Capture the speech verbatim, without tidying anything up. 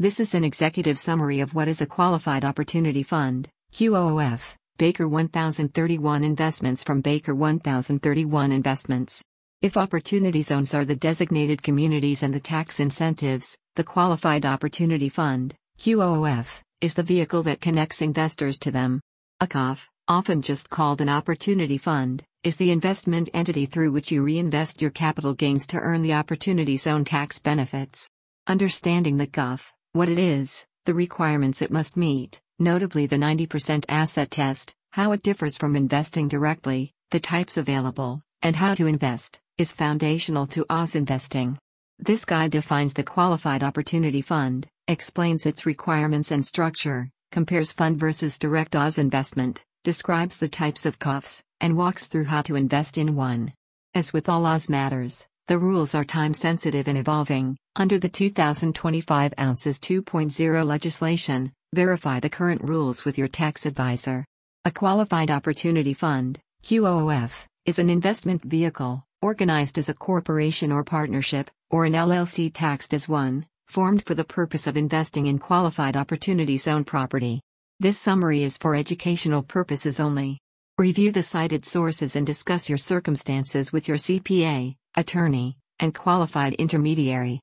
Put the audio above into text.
This is an executive summary of what is a Qualified Opportunity Fund, Q O O F, Baker one thousand thirty-one Investments from Baker one thousand thirty-one Investments. If opportunity zones are the designated communities and the tax incentives, the Qualified Opportunity Fund, Q O O F, is the vehicle that connects investors to them. A Q O F, often just called an Opportunity Fund, is the investment entity through which you reinvest your capital gains to earn the Opportunity Zone tax benefits. Understanding the Q O F, what it is, the requirements it must meet, notably the ninety percent asset test, how it differs from investing directly, the types available, and how to invest, is foundational to Oz investing. This guide defines the Qualified Opportunity Fund, explains its requirements and structure, compares fund versus direct Oz investment, describes the types of Q O Fs, and walks through how to invest in one. As with all Oz matters, the rules are time-sensitive and evolving. Under the two thousand twenty-five O U N C E S two point oh legislation, verify the current rules with your tax advisor. A Qualified Opportunity Fund, Q O O F, is an investment vehicle, organized as a corporation or partnership, or an L L C taxed as one, formed for the purpose of investing in Qualified Opportunity Zone property. This summary is for educational purposes only. Review the cited sources and discuss your circumstances with your C P A, attorney, and qualified intermediary.